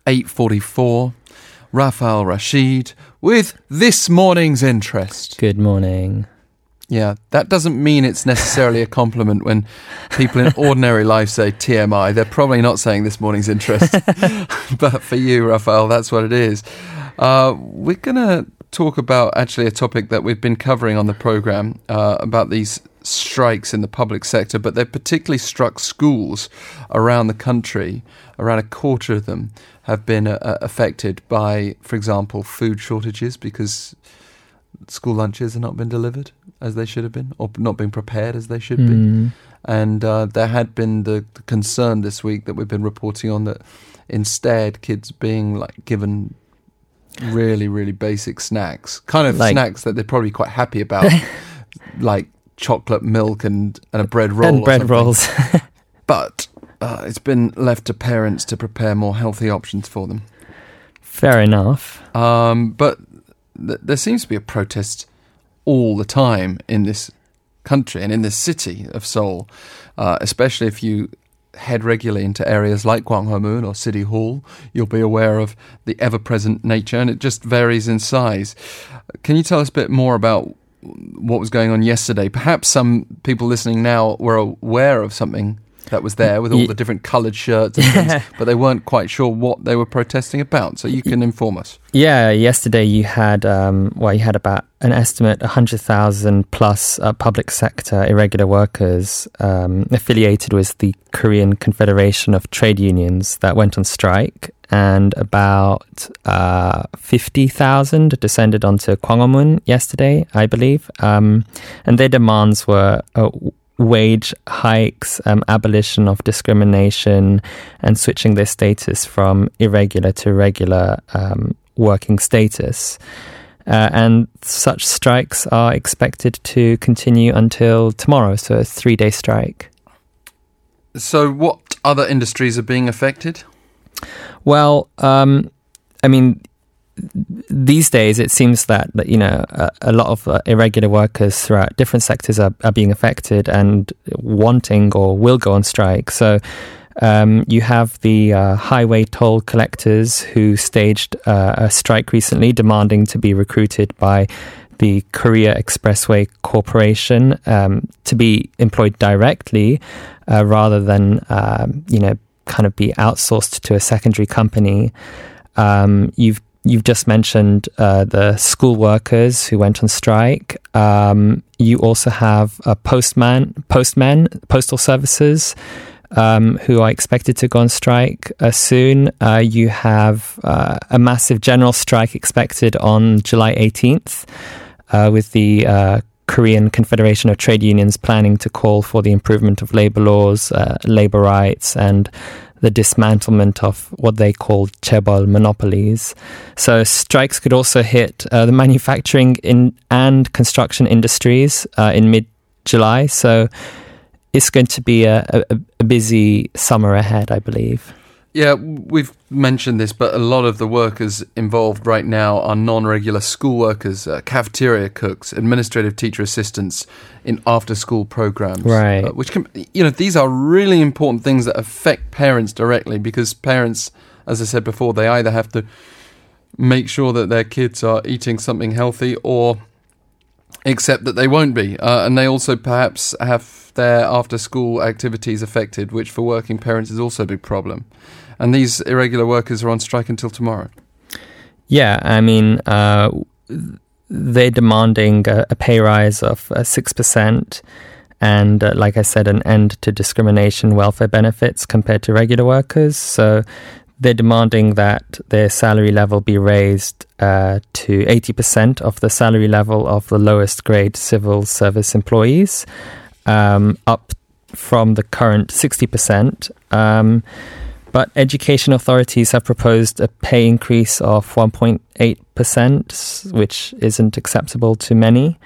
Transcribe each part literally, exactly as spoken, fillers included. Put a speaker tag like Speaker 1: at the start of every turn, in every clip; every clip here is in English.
Speaker 1: eight forty-four. Rafael Rashid with this morning's interest.
Speaker 2: Good morning.
Speaker 1: Yeah, that doesn't mean it's necessarily a compliment when people in ordinary life say T M I. They're probably not saying this morning's interest. But for you, Rafael, that's what it is. Uh, we're going to talk about actually a topic that we've been covering on the programme, uh, about these strikes in the public sector, but they've particularly struck schools around the country. Around a quarter of them have been uh, affected by, for example, food shortages because school lunches have not been delivered as they should have been, or not being prepared as they should mm. be. And uh, there had been the, the concern this week that we've been reporting on that instead kids being like given really, really basic snacks, kind of like, snacks that they're probably quite happy about, like chocolate milk and, and a bread roll.
Speaker 2: And bread rolls.
Speaker 1: But uh, it's been left to parents to prepare more healthy options for them.
Speaker 2: Fair enough.
Speaker 1: Um, but th- there seems to be a protest all the time in this country and in this city of Seoul, uh, especially if you head regularly into areas like Gwanghwamun or City Hall. You'll be aware of the ever-present nature, and it just varies in size. Can you tell us a bit more about what was going on yesterday? Perhaps some people listening now were aware of something that was there with all the different coloured shirts and things, but they weren't quite sure what they were protesting about. So you can inform us.
Speaker 2: Yeah, yesterday you had, um, well, you had about an estimate one hundred thousand plus uh, public sector irregular workers um, affiliated with the Korean Confederation of Trade Unions that went on strike, and about uh, fifty thousand descended onto Gwanghwamun yesterday, I believe. Um, and their demands were Uh, wage hikes, um, abolition of discrimination, and switching their status from irregular to regular um, working status. Uh, and such strikes are expected to continue until tomorrow, so a three-day strike.
Speaker 1: So what other industries are being affected?
Speaker 2: Well, um, I mean, these days, it seems that, that you know a, a lot of uh, irregular workers throughout different sectors are, are being affected and wanting or will go on strike. So um, you have the uh, highway toll collectors who staged uh, a strike recently, demanding to be recruited by the Korea Expressway Corporation um, to be employed directly uh, rather than um, you know kind of be outsourced to a secondary company. Um, you've You've just mentioned uh, the school workers who went on strike. Um, you also have a postman, postmen, postal services, um, who are expected to go on strike uh, soon. Uh, you have uh, a massive general strike expected on July eighteenth, uh, with the uh, Korean Confederation of Trade Unions planning to call for the improvement of labor laws, uh, labor rights, and the dismantlement of what they call chaebol monopolies. So strikes could also hit uh, the manufacturing in and construction industries uh, in mid-July. So it's going to be a, a, a busy summer ahead, I believe.
Speaker 1: Yeah, we've mentioned this, but a lot of the workers involved right now are non-regular school workers, uh, cafeteria cooks, administrative teacher assistants in after-school programs.
Speaker 2: Right.
Speaker 1: Uh, which can, you know, these are really important things that affect parents directly, because parents, as I said before, they either have to make sure that their kids are eating something healthy or accept that they won't be. Uh, and they also perhaps have their after-school activities affected, which for working parents is also a big problem. And these irregular workers are on strike until tomorrow.
Speaker 2: Yeah, I mean, uh, they're demanding a, a pay rise of uh, six percent and, uh, like I said, an end to discrimination welfare benefits compared to regular workers. So they're demanding that their salary level be raised uh, to eighty percent of the salary level of the lowest grade civil service employees, um, up from the current sixty percent. Um, But education authorities have proposed a pay increase of one point eight percent, which isn't acceptable to many.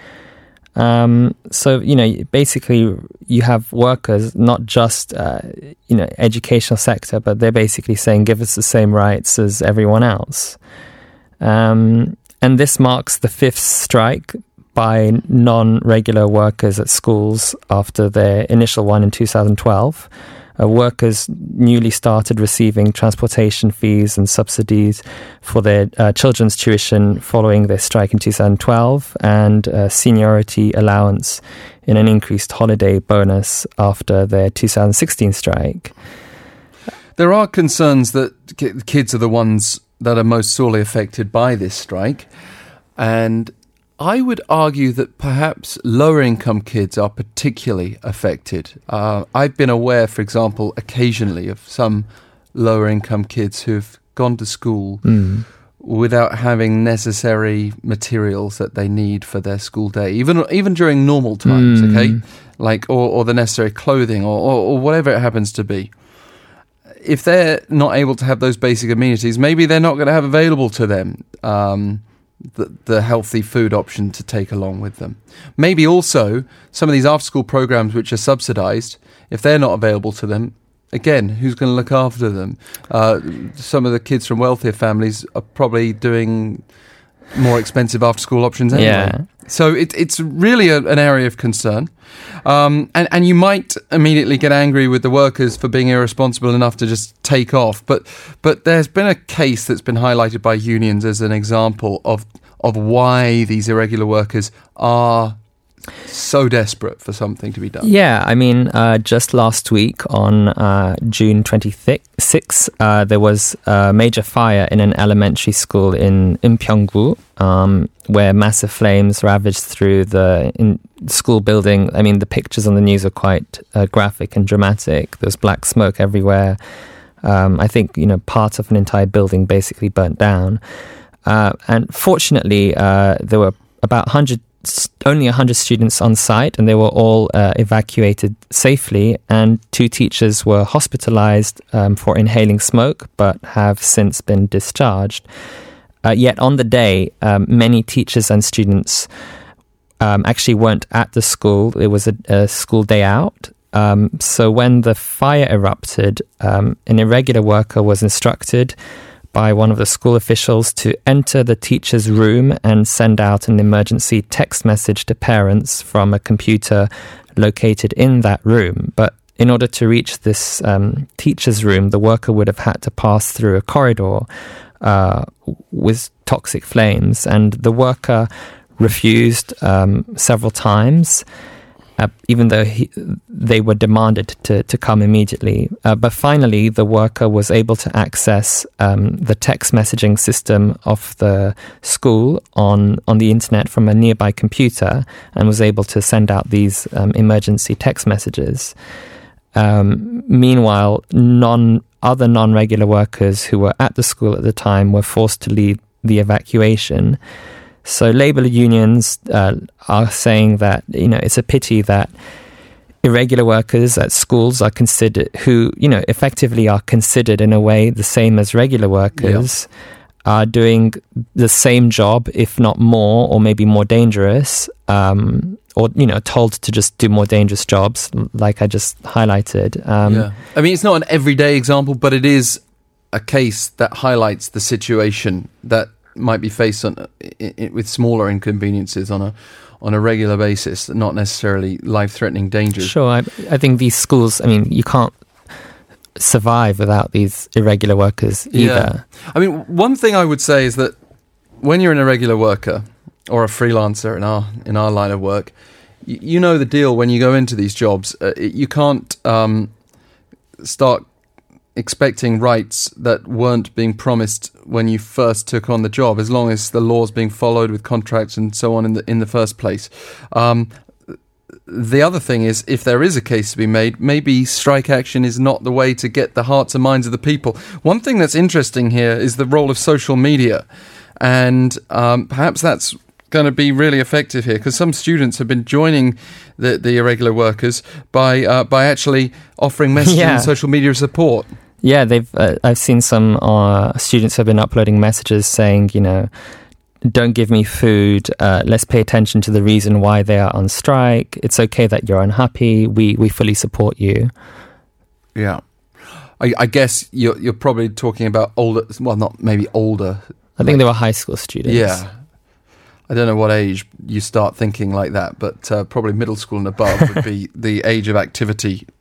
Speaker 2: Um, so, you know, basically you have workers, not just, uh, you know, educational sector, but they're basically saying, give us the same rights as everyone else. Um, and this marks the fifth strike by non-regular workers at schools after their initial one in two thousand twelve. uh, workers newly started receiving transportation fees and subsidies for their uh, children's tuition following their strike in two thousand twelve, and uh, seniority allowance in an increased holiday bonus after their two thousand sixteen strike.
Speaker 1: There are concerns that kids are the ones that are most sorely affected by this strike, and I would argue that perhaps lower-income kids are particularly affected. Uh, I've been aware, for example, occasionally of some lower-income kids who've gone to school mm. without having necessary materials that they need for their school day, even even during normal times, mm. okay, like or, or the necessary clothing or, or, or whatever it happens to be. If they're not able to have those basic amenities, maybe they're not going to have available to them Um, The, the healthy food option to take along with them. Maybe also some of these after-school programs which are subsidised, if they're not available to them, again, who's going to look after them? Uh, some of the kids from wealthier families are probably doing more expensive after-school options anyway.
Speaker 2: Yeah.
Speaker 1: So it, it's really a, an area of concern. Um, and, and you might immediately get angry with the workers for being irresponsible enough to just take off. But but there's been a case that's been highlighted by unions as an example of of why these irregular workers are so desperate for something to be done.
Speaker 2: Yeah, I mean, uh, just last week on uh, June twenty-sixth, uh, there was a major fire in an elementary school in Impyeonggu, um, where massive flames ravaged through the in school building. I mean, the pictures on the news are quite uh, graphic and dramatic. There's black smoke everywhere. Um, I think, you know, part of an entire building basically burnt down. Uh, and fortunately, uh, there were about one hundred only one hundred students on site, and they were all uh, evacuated safely, and two teachers were hospitalized um, for inhaling smoke but have since been discharged. Uh, yet on the day, um, many teachers and students um, actually weren't at the school. It was a, a school day out. Um, so when the fire erupted, um, an irregular worker was instructed by one of the school officials to enter the teacher's room and send out an emergency text message to parents from a computer located in that room. But in order to reach this um, teacher's room, the worker would have had to pass through a corridor uh, with toxic flames, and the worker refused um, several times. Uh, even though he, they were demanded to, to come immediately. Uh, but finally, the worker was able to access um, the text messaging system of the school on, on the internet from a nearby computer, and was able to send out these um, emergency text messages. Um, meanwhile, non other non-regular workers who were at the school at the time were forced to lead the evacuation. So labour unions uh, are saying that, you know, it's a pity that irregular workers at schools are considered, who, you know, effectively are considered in a way the same as regular workers, yeah. are doing the same job, if not more, or maybe more dangerous, um, or, you know, told to just do more dangerous jobs, like I just highlighted. Um,
Speaker 1: yeah. I mean, it's not an everyday example, but it is a case that highlights the situation that might be faced on it, it, with smaller inconveniences on a on a regular basis, not necessarily life-threatening dangers.
Speaker 2: Sure, I, I think these schools, I mean, you can't survive without these irregular workers either.
Speaker 1: Yeah. I mean, one thing I would say is that when you're an irregular worker or a freelancer in our in our line of work, you, you know the deal when you go into these jobs. Uh, you can't um, start expecting rights that weren't being promised when you first took on the job, as long as the law's being followed with contracts and so on in the in the first place. Um, the other thing is, if there is a case to be made, maybe strike action is not the way to get the hearts and minds of the people. One thing that's interesting here is the role of social media, and um, perhaps that's going to be really effective here, because some students have been joining the, the irregular workers by uh, by actually offering messages
Speaker 2: yeah.
Speaker 1: on social media support.
Speaker 2: Yeah, they've. Uh, I've seen some uh, students have been uploading messages saying, you know, don't give me food. Uh, let's pay attention to the reason why they are on strike. It's okay that you're unhappy. We we fully support you.
Speaker 1: Yeah, I, I guess you're you're probably talking about older. Well, not maybe older.
Speaker 2: I think like, they were high school students.
Speaker 1: Yeah. I don't know what age you start thinking like that, but uh, probably middle school and above would be the age of activity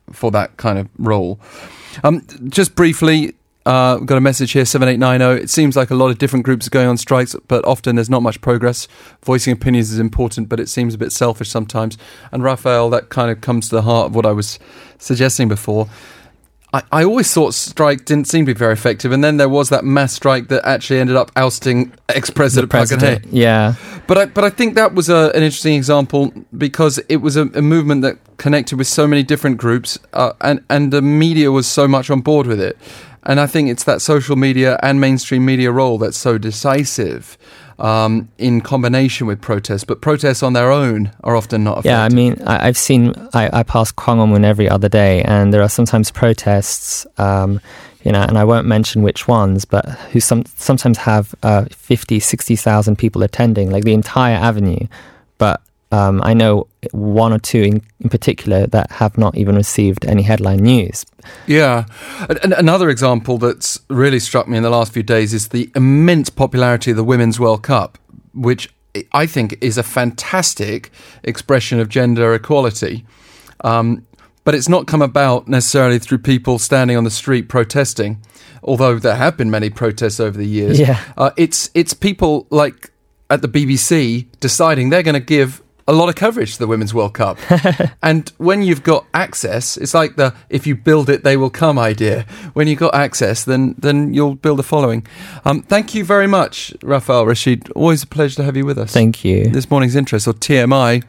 Speaker 1: for that kind of role. Um, just briefly, uh, we've got a message here, seven eight nine zero. It seems like a lot of different groups are going on strikes, but often there's not much progress. Voicing opinions is important, but it seems a bit selfish sometimes. And Raphael, that kind of comes to the heart of what I was suggesting before. I, I always thought strike didn't seem to be very effective, and then there was that mass strike that actually ended up ousting ex-president Park Geun-hye.
Speaker 2: Yeah,
Speaker 1: but I but I think that was a, an interesting example because it was a, a movement that connected with so many different groups, uh, and and the media was so much on board with it. And I think it's that social media and mainstream media role that's so decisive. Um, in combination with protests, but protests on their own are often not effective.
Speaker 2: Yeah, I mean, I, I've seen, I, I pass Gwanghwamun every other day, and there are sometimes protests, um, you know, and I won't mention which ones, but who some, sometimes have uh, fifty, sixty thousand people attending, like the entire avenue. But um, I know one or two in, in particular that have not even received any headline news.
Speaker 1: Yeah. And another example that's really struck me in the last few days is the immense popularity of the Women's World Cup, which I think is a fantastic expression of gender equality. Um, but it's not come about necessarily through people standing on the street protesting, although there have been many protests over the years.
Speaker 2: Yeah.
Speaker 1: Uh, it's, it's people like at the B B C deciding they're going to give a lot of coverage to the Women's World Cup. And when you've got access, it's like the if you build it, they will come idea. When you've got access, then then you'll build a following. Um, thank you very much, Raphael Rashid. Always a pleasure to have you with us.
Speaker 2: Thank you.
Speaker 1: This morning's interest, or T M I.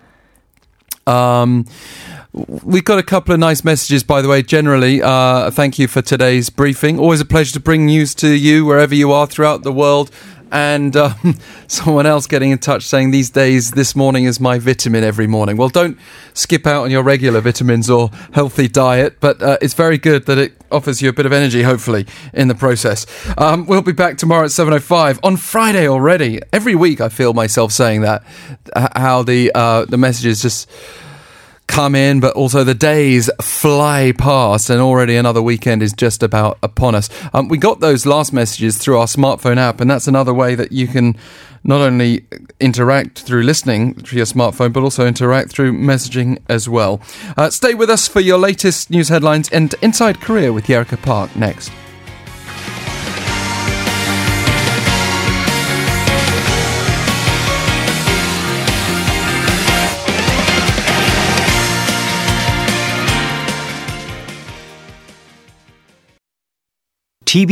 Speaker 1: Um, we've got a couple of nice messages, by the way, generally. Uh, thank you for today's briefing. Always a pleasure to bring news to you wherever you are throughout the world. And um, someone else getting in touch saying these days, this morning is my vitamin every morning. Well, don't skip out on your regular vitamins or healthy diet, but uh, it's very good that it offers you a bit of energy, hopefully, in the process. Um, we'll be back tomorrow at seven oh five. On Friday already. Every week I feel myself saying that, how the uh, the messages just come in, but also the days fly past, and already another weekend is just about upon us. Um, we got those last messages through our smartphone app, and that's another way that you can not only interact through listening through your smartphone, but also interact through messaging as well. Uh, stay with us for your latest news headlines and Inside Korea with Yerika Park next.